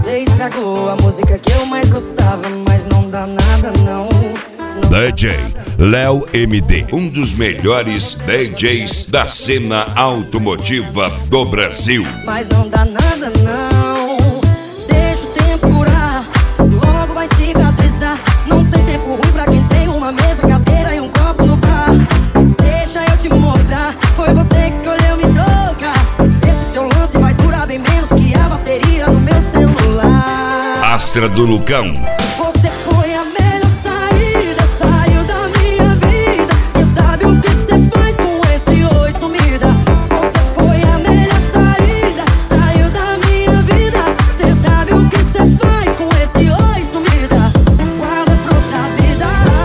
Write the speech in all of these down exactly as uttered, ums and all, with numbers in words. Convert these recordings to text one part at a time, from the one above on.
Você estragou a música que eu mais gostava, mas não dá nada não, não D J Léo M D, um dos melhores D Js da cena automotiva do Brasil. Mas não dá nada não. Deixa o tempo curar, logo vai cicatrizar. Não tem tempo ruim pra quem tem uma mesa, cadeira e um copo no bar. Deixa eu te mostrar, foi você que escolheu me trocar. Esse seu lance vai durar bem menos que a bateria do meu celular. Astra do Lucão. Você foi a melhor saída, saiu da minha vida. Cê sabe o que cê faz com esse oi sumida. Você foi a melhor saída, saiu da minha vida. Cê sabe o que cê faz com esse oi sumida. Guarda pra outra vida,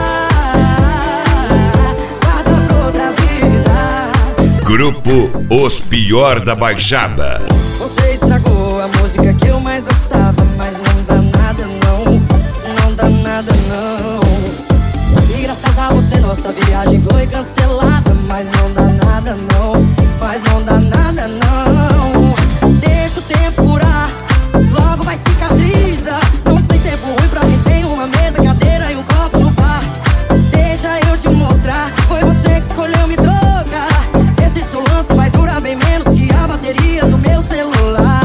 guarda pra outra vida. Grupo Os Pior da Baixada. Você estragou a música que eu mais gostava, mas não dá nada não, não dá nada não. E graças a você nossa viagem foi cancelada, mas não dá nada não, mas não dá nada não. Deixa o tempo curar, logo vai cicatriza. Não tem tempo ruim pra quem tem uma mesa, cadeira e um copo no bar. Deixa eu te mostrar, foi você que escolheu me trocar. Esse seu lance vai durar bem menos que a bateria do meu celular.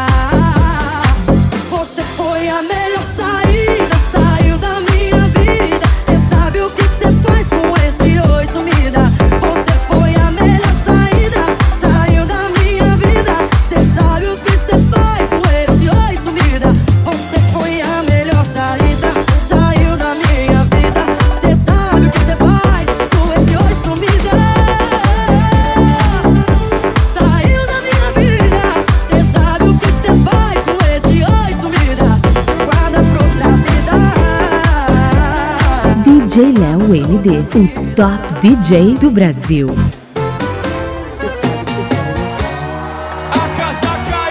Você foi a melhor saída, saiu da minha vida. Cê sabe o que cê faz com esse oi sumida. Você foi a melhor saída, saiu da minha vida. Cê sabe o que cê faz com esse oi sumida. Você foi a melhor saída, saiu da minha vida. Cê sabe o que cê faz com esse oi sumida. Saiu da minha vida, cê sabe o que cê faz com esse oi sumida. Guarda pra outra vida. D J Léo M D, o top D J do Brasil. Cê sabe o que cê faz, né? A casaca